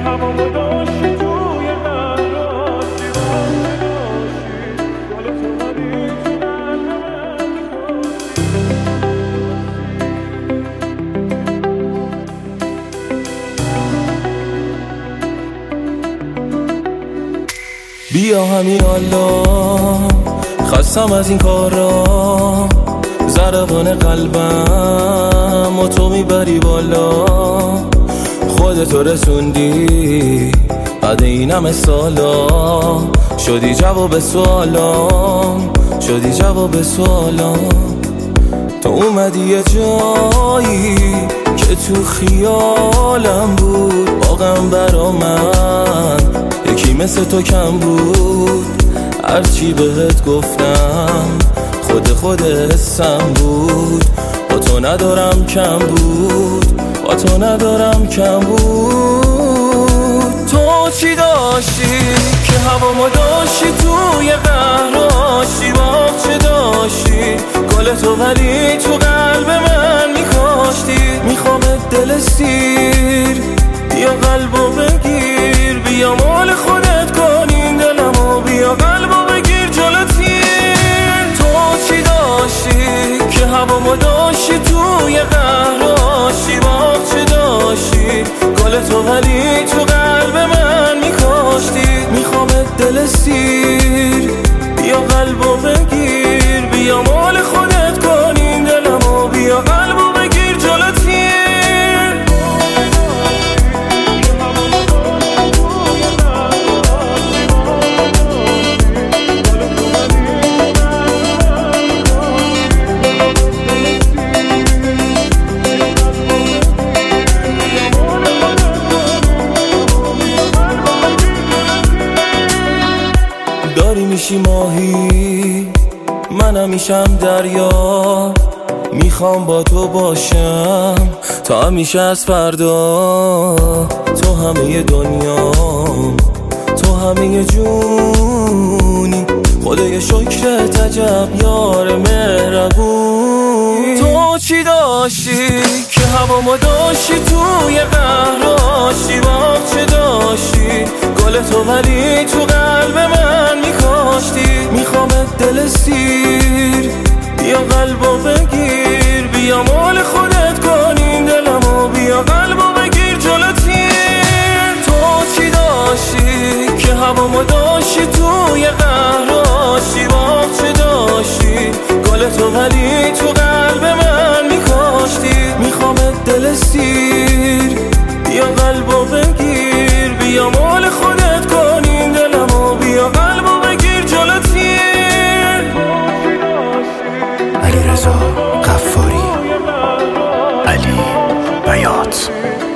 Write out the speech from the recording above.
همامو داشتی توی قراشی گل تو ولی تو قلب من بیا همین الله، خستم از این کارا، ضربان قلبم و تو میبری بالا. خودتو رسوندی بعد این همه سالا، شدی جواب سوالام، شدی جواب سوالام. تو اومدی یه جایی که تو خیالم بود، واقعا برا من یکی مثل تو کم بود. هرچی بهت گفتم خود حسم بود، با تو ندارم کم بود، با تو ندارم کم بود. تو چی داشتی که هوامو داشتی توی قهراشی، باغ چه داشتی گل تو ولی تو قلب من میکاشتی. میخوام دل سیر، بیا قلبو بگیر، بیا مال خودت کن این دلمو، بیا قلبو بگیر جلوتیر. تو چی داشتی که هوامو داشتی توی قهراشی، باغ چه داشتی گل تو ولی تو قلب من میکاشتی. میخوام دل سیر، بیا قلبو بگیر، بیا مال خودت کن این دلمو، بیا قلبو بگیر جلوتیر. داری میشی ماهی، منم میشم دریا. میخوام با تو باشم تا همیشه از فردا. تو همه دنیام، تو همه جونی، خدای شکرت عجب یار مهربون. تو چی داشتی که هوامو داشتی توی قهراشی، باغ چه داشتی گل تو ولی تو قلب من میکاشتی. میخوام دل سیر، بیا قلبو بگیر، بیا مال خودت کن این دلمو، بیا قلبو بگیر جلوتیر. تو چی داشتی که هوامو داشتی توی قهراشی، باغ چه داشتی گل تو ولی تو قلب من میکاشتی. میخوام دل سیر، بیا قلبو بگیر، بیا مال خودت کن این دلمو، بیا قلبو بگیر جلوتیر. علیرضا غفاری، علی بیات.